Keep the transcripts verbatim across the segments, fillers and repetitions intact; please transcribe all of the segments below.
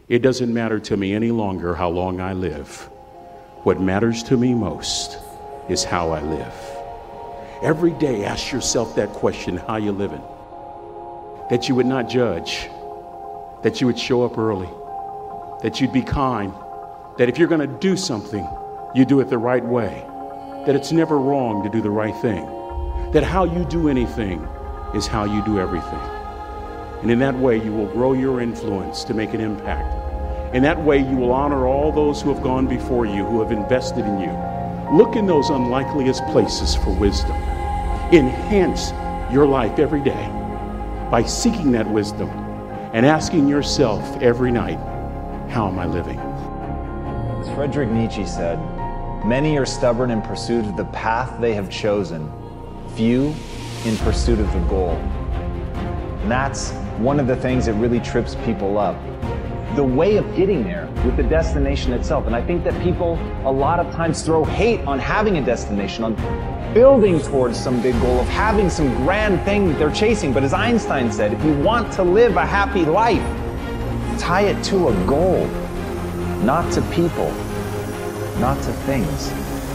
It doesn't matter to me any longer how long I live. What matters to me most is how I live. Every day, ask yourself that question, how you living? That you would not judge, that you would show up early, that you'd be kind, that if you're going to do something, you do it the right way, that it's never wrong to do the right thing, that how you do anything is how you do everything. And in that way, you will grow your influence to make an impact. In that way, you will honor all those who have gone before you, who have invested in you. Look in those unlikeliest places for wisdom. Enhance your life every day by seeking that wisdom and asking yourself every night, how am I living? As Friedrich Nietzsche said, many are stubborn in pursuit of the path they have chosen, few in pursuit of the goal. And that's one of the things that really trips people up. The way of getting there with the destination itself. And I think that people a lot of times throw hate on having a destination, on building towards some big goal, of having some grand thing that they're chasing. But as Einstein said, if you want to live a happy life, tie it to a goal, not to people, not to things.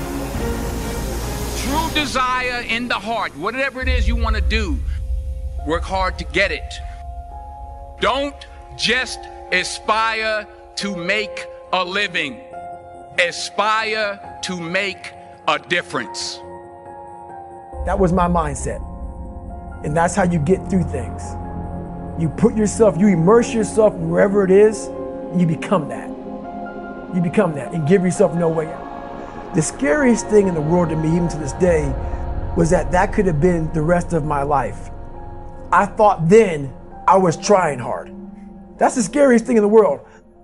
True desire in the heart, whatever it is you want to do, work hard to get it. Don't just aspire to make a living. Aspire to make a difference. That was my mindset. And that's how you get through things. You put yourself, you immerse yourself wherever it is, and you become that. You become that and give yourself no way out. The scariest thing in the world to me, even to this day, was that that could have been the rest of my life. I thought then I was trying hard. That's the scariest thing in the world.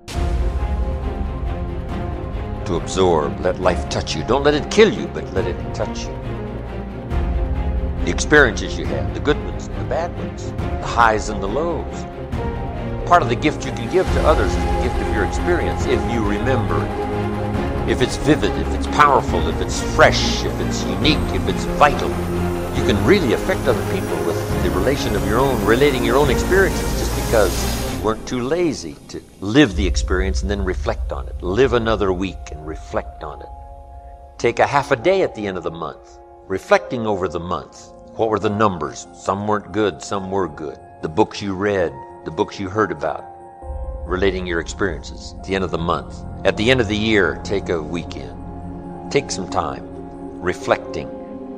To absorb, let life touch you. Don't let it kill you, but let it touch you. The experiences you have, the good ones and the bad ones, the highs and the lows. Part of the gift you can give to others is the gift of your experience, if you remember it. If it's vivid, if it's powerful, if it's fresh, if it's unique, if it's vital, you can really affect other people with the relation of your own, relating your own experiences, just because weren't too lazy to live the experience and then reflect on it. Live another week and reflect on it. Take a half a day at the end of the month, reflecting over the month. What were the numbers? Some weren't good, some were good. The books you read, the books you heard about, relating your experiences at the end of the month. At the end of the year, take a weekend. Take some time, reflecting.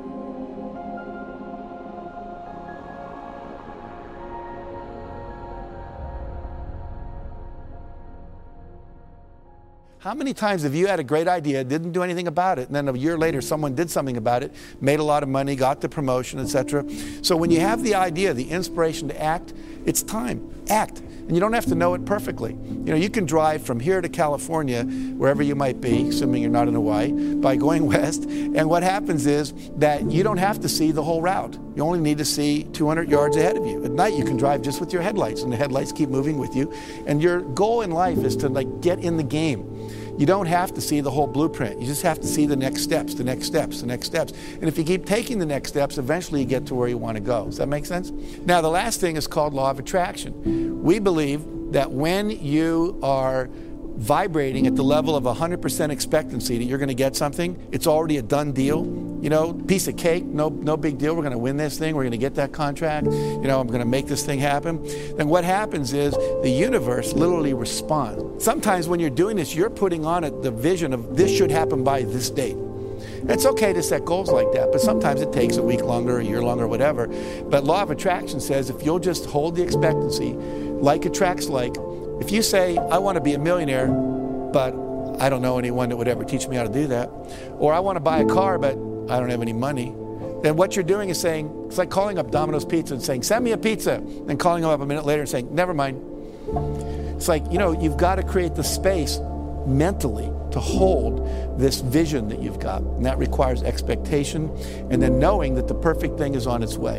How many times have you had a great idea, didn't do anything about it, and then a year later someone did something about it, made a lot of money, got the promotion, et cetera? So when you have the idea, the inspiration to act, it's time. Act. And you don't have to know it perfectly. You know, you can drive from here to California, wherever you might be, assuming you're not in Hawaii, by going west. And what happens is that you don't have to see the whole route. You only need to see two hundred yards ahead of you. At night, you can drive just with your headlights, and the headlights keep moving with you. And your goal in life is to like get in the game. You don't have to see the whole blueprint. You just have to see the next steps, the next steps, the next steps. And if you keep taking the next steps, eventually you get to where you want to go. Does that make sense? Now, the last thing is called law of attraction. We believe that when you are vibrating at the level of one hundred percent expectancy that you're going to get something, it's already a done deal. You know, piece of cake, no no big deal. We're going to win this thing. We're going to get that contract. You know, I'm going to make this thing happen. Then what happens is the universe literally responds. Sometimes when you're doing this, you're putting on it the vision of this should happen by this date. It's okay to set goals like that, but sometimes it takes a week longer, a year longer, whatever. But law of attraction says if you'll just hold the expectancy, like attracts like. If you say, I want to be a millionaire, but I don't know anyone that would ever teach me how to do that, or I want to buy a car, but I don't have any money, then what you're doing is saying, it's like calling up Domino's Pizza and saying, send me a pizza, and calling them up a minute later and saying, never mind. It's like, you know, you've got to create the space mentally to hold this vision that you've got, and that requires expectation and then knowing that the perfect thing is on its way.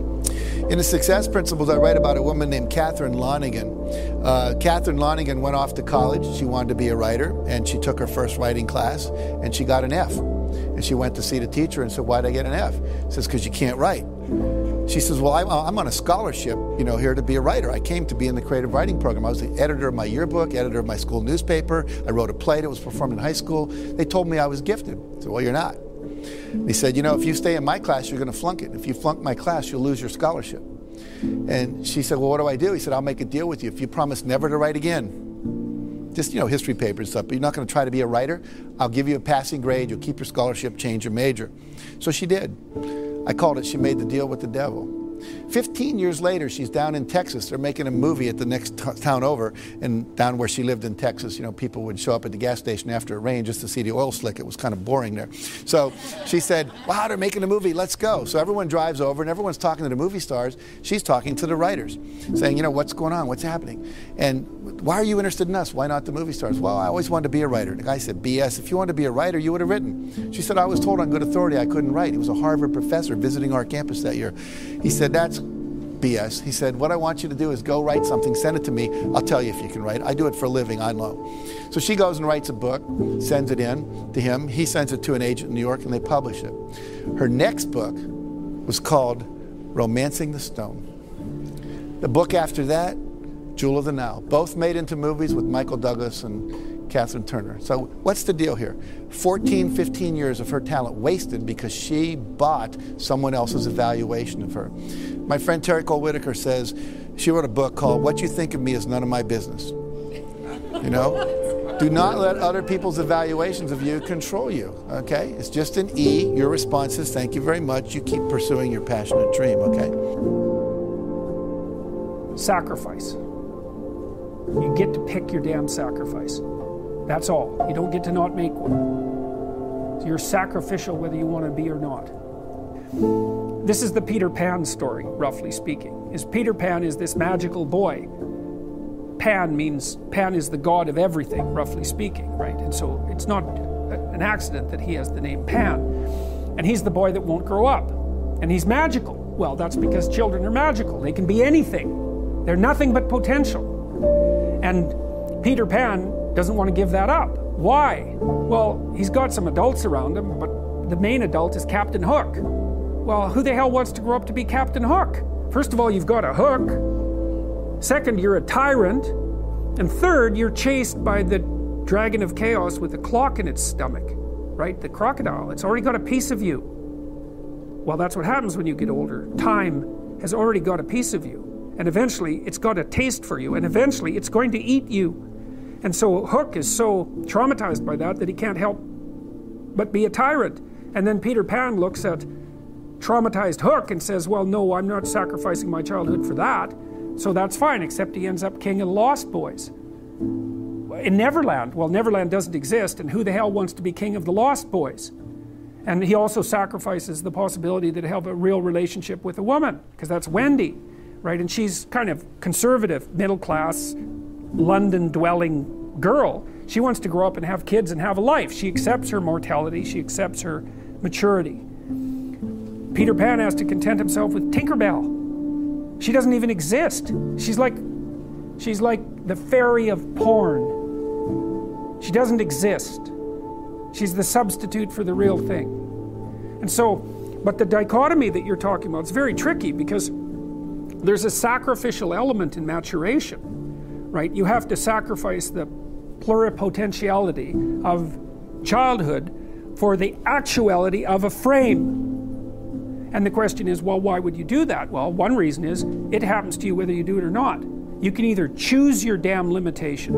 In the Success Principles, I write about a woman named Catherine Lonigan. Uh, Catherine Lonigan went off to college. She wanted to be a writer, and she took her first writing class, and she got an F. And she went to see the teacher and said, why'd I get an F? She says, because you can't write. she says, well, I'm, I'm on a scholarship, you know, here to be a writer. I came to be in the creative writing program. I was the editor of my yearbook, editor of my school newspaper. I wrote a play that was performed in high school. They told me I was gifted. I said, well, you're not. They said, you know, if you stay in my class, you're going to flunk it. If you flunk my class, you'll lose your scholarship. And she said, well, what do I do? He said, I'll make a deal with you. If you promise never to write again, just, you know, history papers and stuff, but you're not going to try to be a writer, I'll give you a passing grade, you'll keep your scholarship, change your major. So she did. I called it, she made the deal with the devil. Fifteen years later, she's down in Texas. They're making a movie at the next t- town over, and down where she lived in Texas, you know, people would show up at the gas station after it rained just to see the oil slick. It was kind of boring there. So she said, wow, they're making a movie, let's go. So everyone drives over, and everyone's talking to the movie stars. She's talking to the writers, saying, you know, what's going on, what's happening? And why are you interested in us? Why not the movie stars? Well, I always wanted to be a writer. The guy said, B S, if you wanted to be a writer, you would have written. She said, I was told on good authority I couldn't write. He was a Harvard professor visiting our campus that year. He said, that's B S. He said, what I want you to do is go write something, send it to me, I'll tell you if you can write. I do it for a living, I know. So she goes and writes a book, sends it in to him. He sends it to an agent in New York, and they publish it. Her next book was called Romancing the Stone. The book after that, Jewel of the Nile, both made into movies with Michael Douglas and Catherine Turner. So what's the deal here? fourteen, fifteen years of her talent wasted because she bought someone else's evaluation of her. My friend Terry Cole Whitaker says she wrote a book called What You Think of Me Is None of My Business. You know? Do not let other people's evaluations of you control you, okay? It's just an E. Your response is thank you very much. You keep pursuing your passionate dream, okay? Sacrifice. You get to pick your damn sacrifice. That's all. You don't get to not make one. So you're sacrificial whether you want to be or not. This is the Peter Pan story, roughly speaking. Is Peter Pan is this magical boy. Pan means, Pan is the god of everything, roughly speaking, right? And so it's not an accident that he has the name Pan. And he's the boy that won't grow up. And he's magical. Well, that's because children are magical. They can be anything. They're nothing but potential. And Peter Pan doesn't want to give that up. Why? Well, he's got some adults around him, but the main adult is Captain Hook. Well, who the hell wants to grow up to be Captain Hook? First of all, you've got a hook. Second, you're a tyrant. And third, you're chased by the dragon of chaos with a clock in its stomach, right? The crocodile. It's already got a piece of you. Well, that's what happens when you get older. Time has already got a piece of you. And eventually, it's got a taste for you. And eventually, it's going to eat you. And so Hook is so traumatized by that that he can't help but be a tyrant. And then Peter Pan looks at traumatized Hook and says, well, no, I'm not sacrificing my childhood for that. So that's fine, except he ends up king of the Lost Boys. In Neverland, well, Neverland doesn't exist, and who the hell wants to be king of the Lost Boys? And he also sacrifices the possibility that he'll have a real relationship with a woman, because that's Wendy, right? And she's kind of conservative, middle-class, London-dwelling girl. She wants to grow up and have kids and have a life. She accepts her mortality. She accepts her maturity. Peter Pan has to content himself with Tinkerbell. She doesn't even exist. She's like, she's like the fairy of porn. She doesn't exist. She's the substitute for the real thing. And so, but the dichotomy that you're talking about is very tricky because there's a sacrificial element in maturation, right? You have to sacrifice the pluripotentiality of childhood for the actuality of a frame. And the question is, well, why would you do that? Well, one reason is it happens to you whether you do it or not. You can either choose your damn limitation,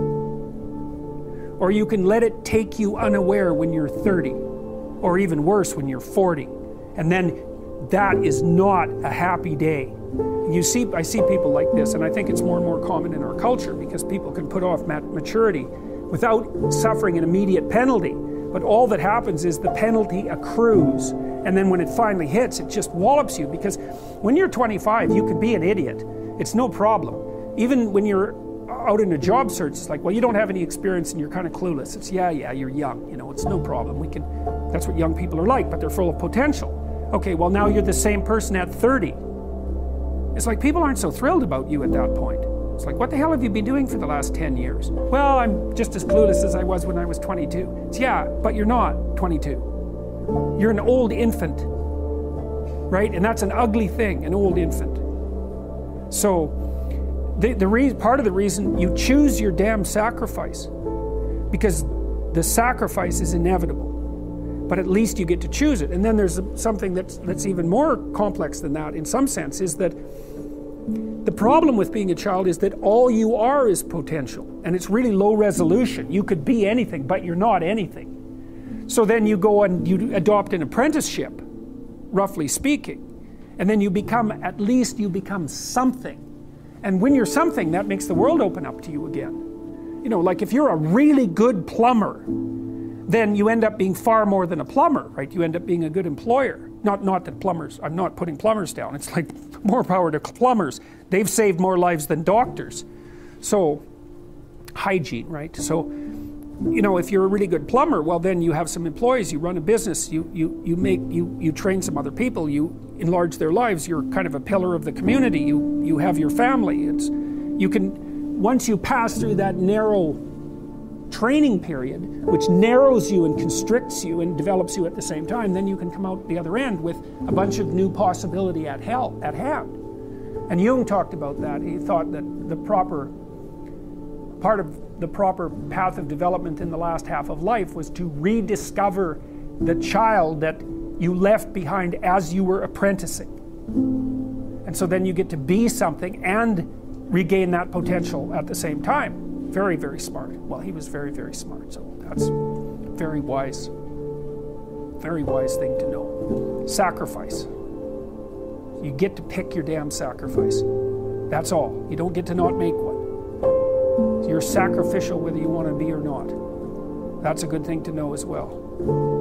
or you can let it take you unaware when you're thirty, or even worse, when you're forty. And then that is not a happy day. You see, I see people like this, and I think it's more and more common in our culture because people can put off mat- maturity without suffering an immediate penalty. But all that happens is the penalty accrues. And then when it finally hits, it just wallops you. Because when you're twenty-five, you can be an idiot. It's no problem. Even when you're out in a job search, it's like, well, you don't have any experience and you're kind of clueless. It's, yeah, yeah, you're young. You know, it's no problem. We can. That's what young people are like, but they're full of potential. Okay, well, now you're the same person at thirty. It's like people aren't so thrilled about you at that point. It's like, what the hell have you been doing for the last ten years? Well, I'm just as clueless as I was when I was twenty-two. It's, yeah, but you're not twenty-two. You're an old infant. right? And that's an ugly thing, an old infant. So the, the re- part of the reason you choose your damn sacrifice, because the sacrifice is inevitable, but at least you get to choose it. And then there's something that's, that's even more complex than that in some sense, is that the problem with being a child is that all you are is potential, and it's really low resolution. You could be anything, but you're not anything. So then you go and you adopt an apprenticeship, roughly speaking, and then you become, at least you become something. And when you're something, that makes the world open up to you again. You know, like if you're a really good plumber, then you end up being far more than a plumber, right? You end up being a good employer. Not, not that plumbers, I'm not putting plumbers down. It's like more power to plumbers. They've saved more lives than doctors. So, hygiene, right? So, you know, if you're a really good plumber, well, then you have some employees, you run a business, you, you, you make, you, you train some other people, you enlarge their lives, you're kind of a pillar of the community, you, you have your family. It's, you can, once you pass through that narrow training period, which narrows you and constricts you and develops you at the same time, then you can come out the other end with a bunch of new possibility at hell at hand. And Jung talked about that. He thought that the proper part of the proper path of development in the last half of life was to rediscover the child that you left behind as you were apprenticing. And so then you get to be something and regain that potential at the same time. Very, very smart. Well, he was very, very smart, so that's very wise. Very wise thing to know. Sacrifice. You get to pick your damn sacrifice. That's all. You don't get to not make one. You're sacrificial whether you want to be or not. That's a good thing to know as well.